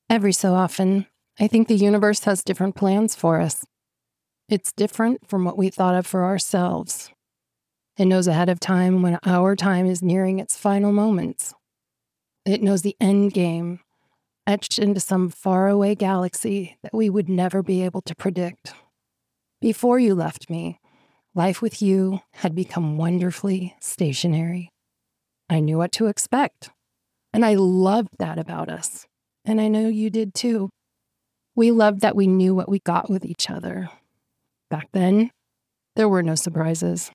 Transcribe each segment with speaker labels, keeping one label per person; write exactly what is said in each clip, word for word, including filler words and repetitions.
Speaker 1: Every so often, I think the universe has different plans for us. It's different from what we thought of for ourselves. It knows ahead of time when our time is nearing its final moments. It knows the end game, etched into some faraway galaxy that we would never be able to predict. Before you left me, life with you had become wonderfully stationary. I knew what to expect, and I loved that about us. And I know you did too. We loved that we knew what we got with each other. Back then, there were no surprises.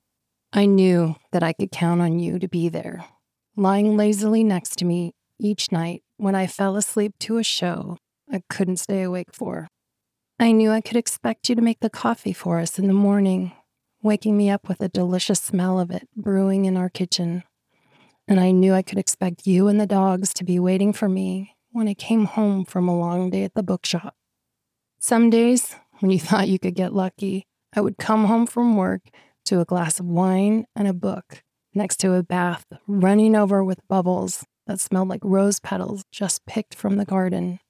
Speaker 1: I knew that I could count on you to be there, lying lazily next to me each night when I fell asleep to a show I couldn't stay awake for. I knew I could expect you to make the coffee for us in the morning, waking me up with the delicious smell of it brewing in our kitchen. And I knew I could expect you and the dogs to be waiting for me when I came home from a long day at the bookshop. Some days, when you thought you could get lucky, I would come home from work to a glass of wine and a book next to a bath running over with bubbles that smelled like rose petals just picked from the garden.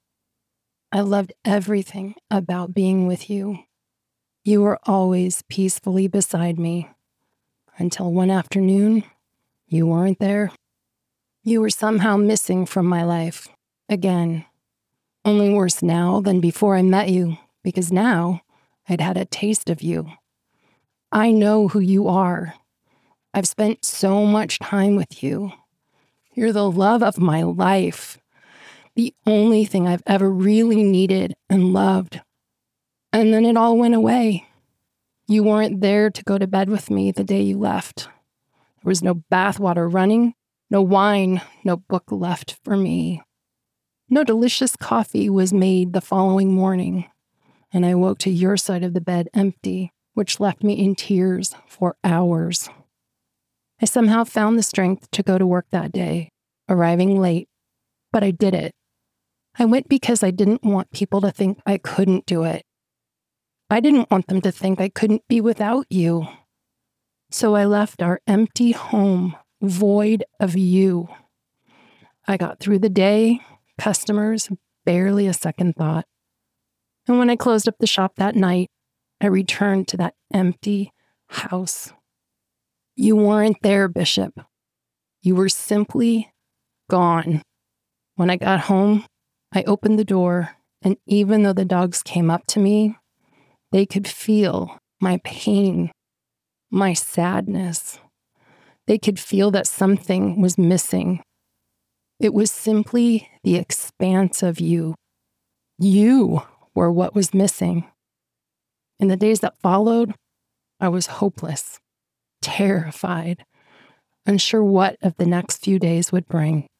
Speaker 1: I loved everything about being with you. You were always peacefully beside me. Until one afternoon, you weren't there. You were somehow missing from my life. Again. Only worse now than before I met you, because now I'd had a taste of you. I know who you are. I've spent so much time with you. You're the love of my life. The only thing I've ever really needed and loved. And then it all went away. You weren't there to go to bed with me the day you left. There was no bathwater running, no wine, no book left for me. No delicious coffee was made the following morning, and I woke to your side of the bed empty, which left me in tears for hours. I somehow found the strength to go to work that day, arriving late, but I did it. I went because I didn't want people to think I couldn't do it. I didn't want them to think I couldn't be without you. So I left our empty home void of you. I got through the day, customers, barely a second thought. And when I closed up the shop that night, I returned to that empty house. You weren't there, Bishop. You were simply gone. When I got home, I opened the door, and even though the dogs came up to me, they could feel my pain, my sadness. They could feel that something was missing. It was simply the expanse of you. You were what was missing. In the days that followed, I was hopeless, terrified, unsure what of the next few days would bring.